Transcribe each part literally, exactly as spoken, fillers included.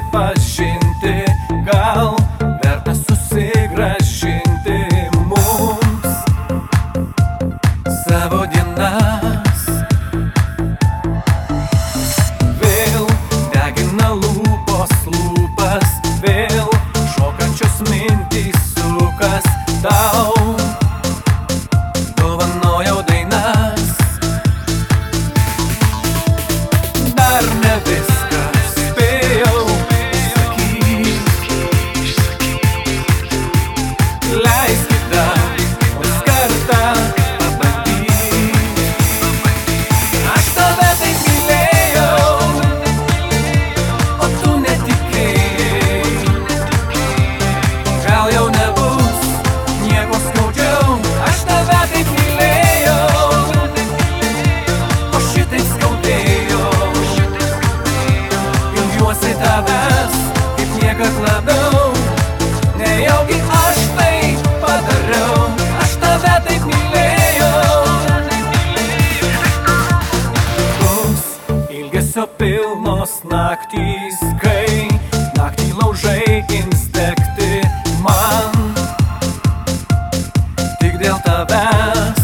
susipažinti, gal verta susigrąžinti mums savo dienas. Vėl degina lūpos lūpas, vėl šokančios mintys sukas. Tau dovanojau dainas, dar ne viską spėjau išsakyt. Leiskit dar nors kartą pabandyt. Aš tave taip mylėjau, o tu netikėjai. Gal jau nebus nieko skaudžiau. Aš tave taip mylėjau, o šitaip skaudėjo. Ilgiuosi tavęs kaip niekad labiau. Nejaugi aš tai padariau. Aš tave taip mylėjau. Bus ilgesio pilnos naktys, kai naktį laužai ims degti man tik dėl tavęs.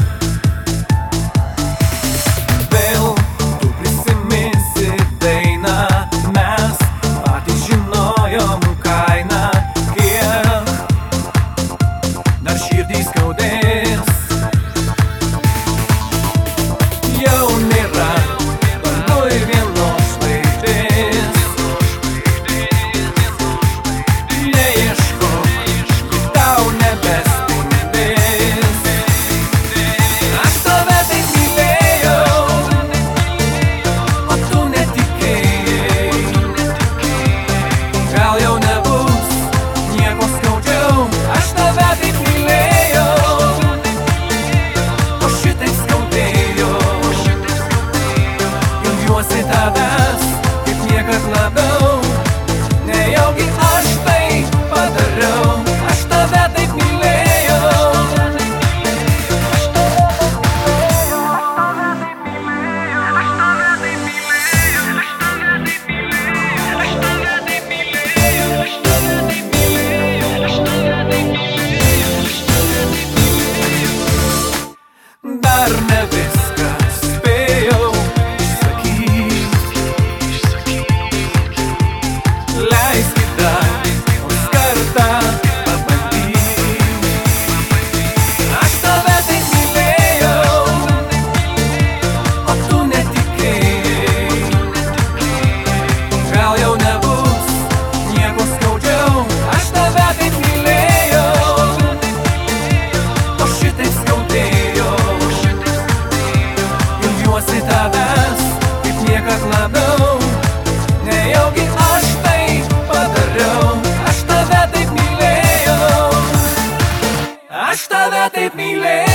Vėl tu prisiminsi dainą, mes patys žinojom kainą, kiek dar širdį skaudės. Jau nėra danguj vienos žvaigždės. Neieškok, ji tau nebespindės. Aš tave taip mylėjau, o tu netikėjai. Gal jau nebus nieko skaudžiau. Aš tave taip mylėjau, o šitaip skaudėjo. Ilgiuosi tavęs kaip niekad labiau. Nejaugi aš tai padariau. Aš tave taip mylėjau. Dar ne viską spėjau išsakyt. Leiskit dar nors kartą pabandyt. Aš tave taip mylėjau, o tu netikėjai. Gal jau nebus nieko skaudžiau. Aš tave taip mylėjau, o šitaip skaudėjo. Ilgiuosi tavęs kaip niekad labiau. Nejaugi aš tai padariau. Aš tave taip mylėjau. Aš tave taip mylėjau.